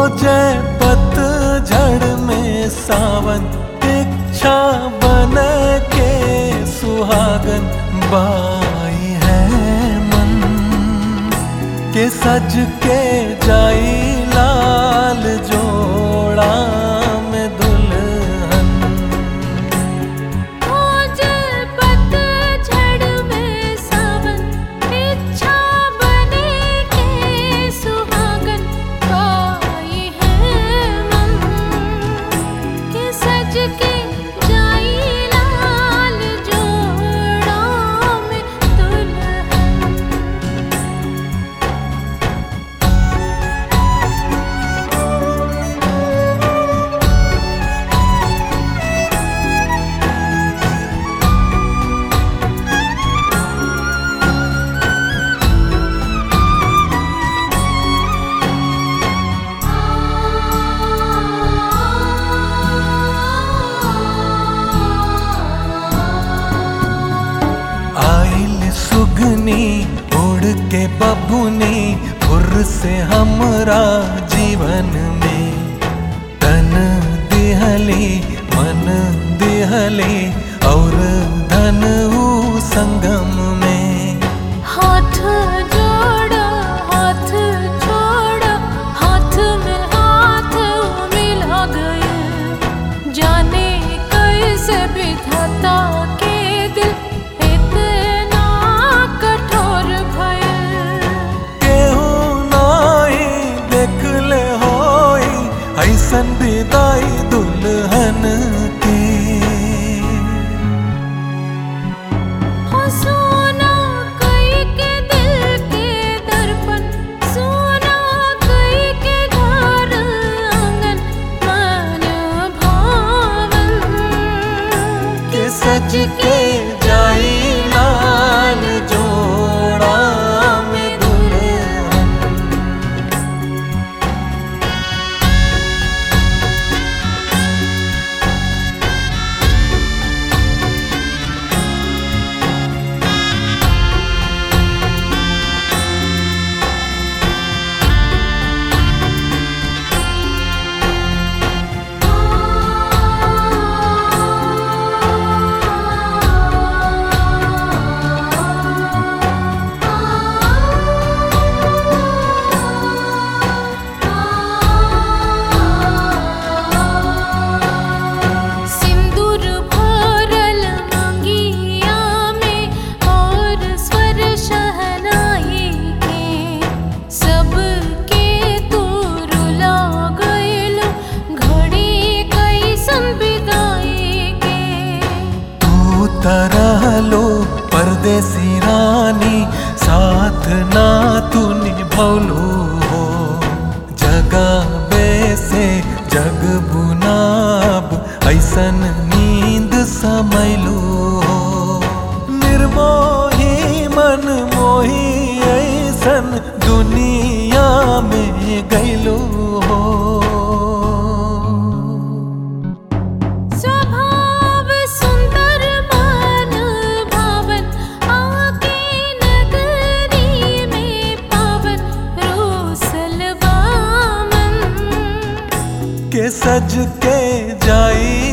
जय पतझड़ में सावन, इच्छा बन के सुहागन बाई है मन के सज के जाई लाल जोड़ा में दुल्हन। हो जय पतझड़ में सावन, इच्छा बने के सुहागन बाई है मन के सज के जाई लाल जोड़ा में दुल्हन। सुगनी उड़ के बबुनी फुर से हमरा जीवन में, तन दिहली मन दिहली और धन ऊ संगम में। हाथ जोड़ा हाथ छोड़ा, हाथ में हाथ मिला गए, जाने कैसे विधाता के दिल इतना कठोर भयल। केहू नाई देख ले होई ऐसन विदाई दुल्हन की। हो सोना कई के दिल के दर्पण, सोना कई के घर आंगन मन भावन के सज के जाई लाल जोड़ा में दुल्हन। सिंदूर भरल मंगिया में और स्वर शहनाई के, सबके तू रुला गइलो, घड़ी कैसन विदाई के। तू तरह लो परदेसी रानी, साथ ना तू निभौलू हो, जगावे से जग बुनाब ऐसन नींद समैलू हो। निर्मोही मन मोही ऐसन दुनिया में गैलू हो। स्वभाव सुंदर मन भावन, आके नगरी में पावन, रोसल बामन के सज के जाई